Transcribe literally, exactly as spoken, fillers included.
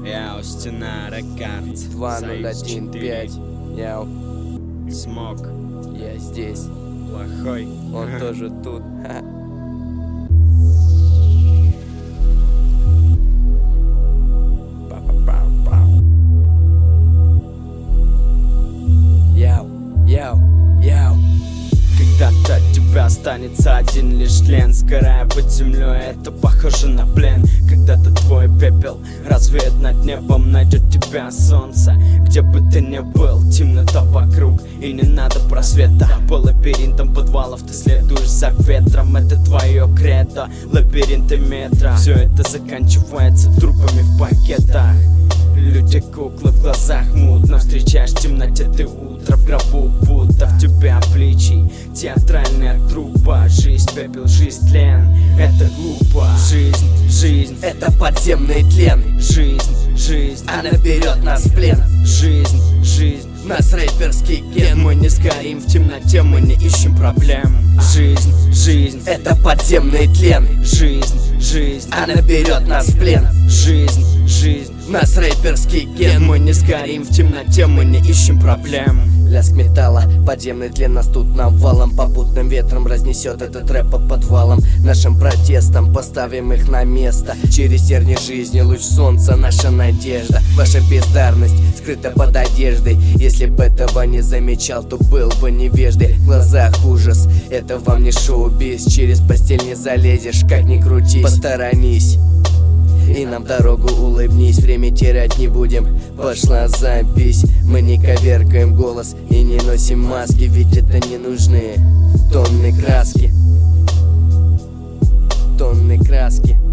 Яу, стена, Рекардс. два ноль один пять. Яу, Смог. я здесь. Плохой. Он тоже тут. Ха. Па-па-пау-пау. Яу, яу, яу. Когда-то от тебя останется один лишь тлен, сгорая под землей, это похоже на плен. Когда-то твой пепел развеет над небом, найдет тебя солнце. Где бы ты ни был, темнота вокруг, и не надо просвета. По лабиринтам подвалов ты следуешь за ветром, это твое кредо, лабиринты метра. Все это заканчивается трупами в пакетах. Люди куклы, в глазах мутно, встречаешь в темноте ты утро, в гробу будто в тебя обличий театральная труппа. Жизнь пепел, жизнь тлен, это глупо. Жизнь, жизнь, Это подземный тлен. жизнь, жизнь, Она берет нас в плен. жизнь, жизнь. Нас рэперский ген. Мы не сгорим в темноте, мы не ищем проблем. Жизнь, жизнь, Это подземный тлен. жизнь, жизнь, Она берет нас в плен. жизнь, жизнь. Нас рэперский ген. Мы не сгорим в темноте, мы не ищем проблем. Лязг металла, подземный тлен нас тут навалом. Попутным ветром разнесет этот рэп по подвалам. Нашим протестом поставим их на место. Через терни жизни луч солнца, наша надежда. Ваша бездарность скрыта под одеждой. Если бы этого не замечал, то был бы невеждой. В глазах ужас, это вам не шоу-биз. Через постель не залезешь, как ни крутись. Посторонись и нам дорогу улыбнись, время терять не будем. Пошла запись, мы не коверкаем голос и не носим маски, ведь это не нужны тонны краски. Тонны краски.